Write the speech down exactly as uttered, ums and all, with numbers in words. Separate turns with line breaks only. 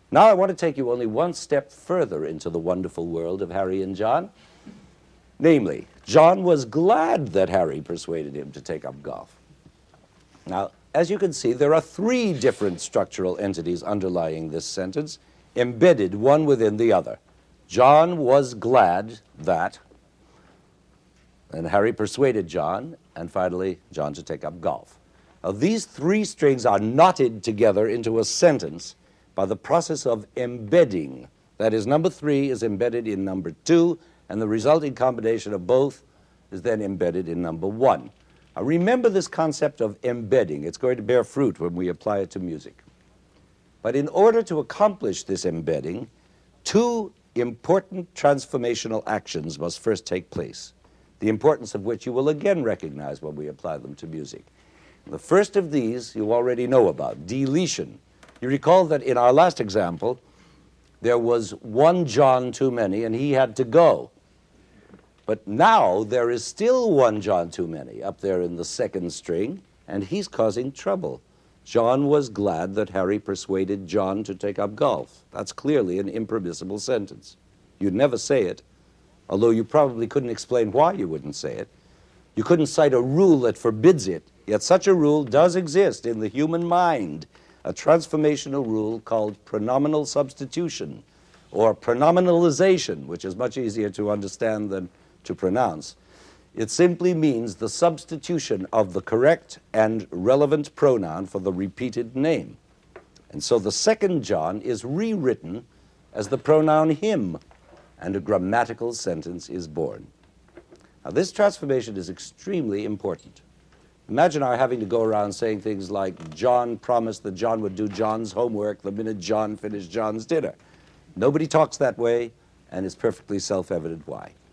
Now I want to take you only one step further into the wonderful world of Harry and John. Namely, John was glad that Harry persuaded him to take up golf. Now, as you can see, there are three different structural entities underlying this sentence, embedded one within the other. John was glad that, and Harry persuaded John, and finally, John to take up golf. Now, these three strings are knotted together into a sentence by the process of embedding. That is, number three is embedded in number two, and the resulting combination of both is then embedded in number one. Now, remember this concept of embedding. It's going to bear fruit when we apply it to music. But in order to accomplish this embedding, two important transformational actions must first take place, the importance of which you will again recognize when we apply them to music. The first of these you already know about, deletion. You recall that in our last example, there was one John too many, and he had to go. But now there is still one John too many up there in the second string, and he's causing trouble. John was glad that Harry persuaded John to take up golf. That's clearly an impermissible sentence. You'd never say it, although you probably couldn't explain why you wouldn't say it. You couldn't cite a rule that forbids it, yet such a rule does exist in the human mind, a transformational rule called pronominal substitution, or pronominalization, which is much easier to understand than to pronounce. It simply means the substitution of the correct and relevant pronoun for the repeated name. And so the second John is rewritten as the pronoun him, and a grammatical sentence is born. Now, this transformation is extremely important. Imagine our having to go around saying things like, John promised that John would do John's homework the minute John finished John's dinner. Nobody talks that way, and it's perfectly self-evident why.